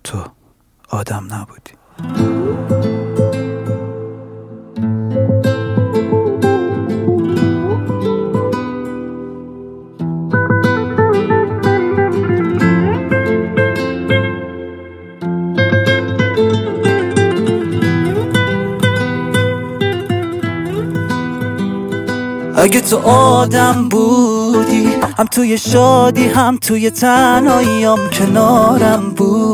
تو آدم نبودی. اگه تو آدم بودی، هم توی شادی هم توی تنهاییام کنارم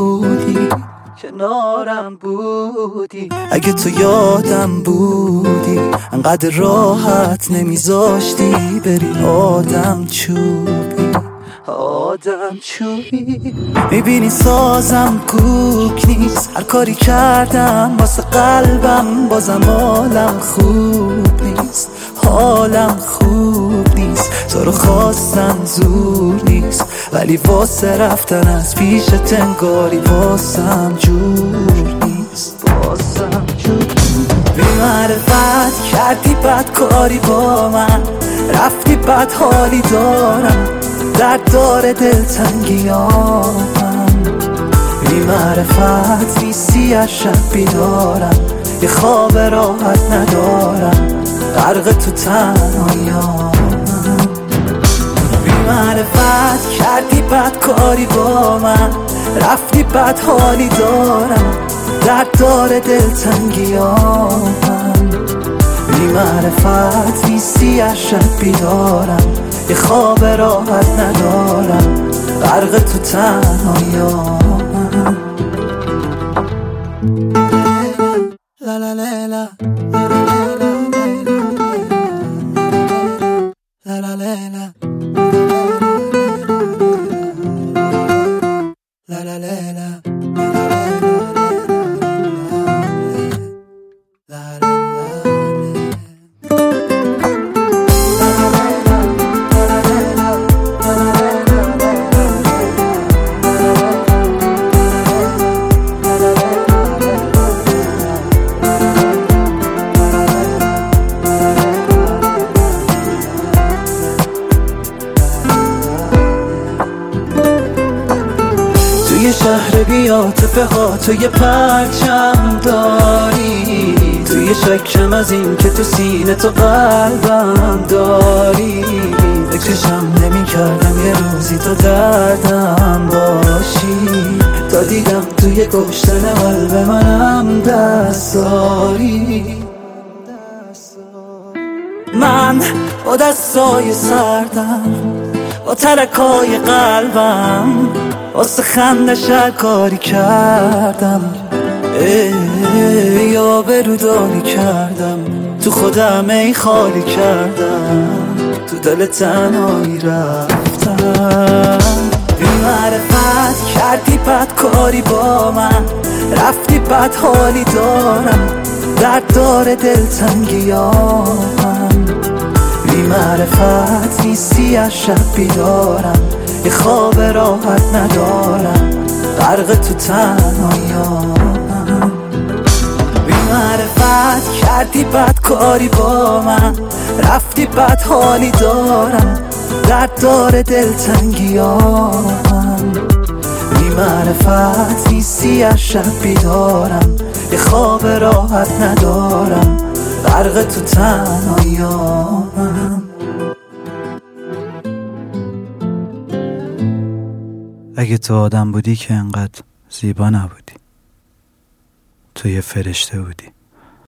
بودی. اگه تو یادم بودی، انقدر راحت نمیذاشتی بری آدم چوبی. میبینی سازم کوک نیست، هر کاری کردم واسه قلبم بازم حالم خوب نیست. تو رو خواستم زور نیست، ولی واسه رفتن از پیشت انگاری واسم جور نیست. بی معرفت کردی بدکاری با من، رفتی بد حالی دارم، درد داره دلتنگیامم. بی معرفت نیستی از شب بیدارم، یه خواب راحت ندارم، غرق تو تنهاییام. بی معرفت کردی بدکاری با من، رفتی بد حالی دارم، درد داره دلتنگیامم. بی معرفت نیستی از شب بیدارم، یه خواب راحت ندارم، غرق تو تنهاییام. لا لا لا لا لا لا لا لا لا لا توی شهر بی‌عاطفه ها تو یه پرچم داری، توی شکم از این که تو سینه تو قلبم داری. فکرشم نمی کردم یه روزی تو دردم باشی، تا دیدم توی کشتن قلب منم دست داری. من با دستای سردم، با ترکای قلبم، واسه خندش هر کاری کردم، یا برودانی کردم، تو خودم ای خالی کردم، تو دل تنهایی رفتم. بی معرفت کردی بدکاری با من، رفتی بد حالی دارم، درد داره دلتنگیامم. بی معرفت نیستی از شب بیدارم، یه خواب راحت ندارم، غرق تو تنهاییام. بی معرفت کردی بدکاری با من، رفتی بد حالی دارم، درد داره دلتنگیامم. بی معرفت نیستی از شب بیدارم، یه خواب راحت ندارم، غرق تو تنهاییام. اگه تو آدم بودی که انقدر زیبا نبودی، تو یه فرشته بودی.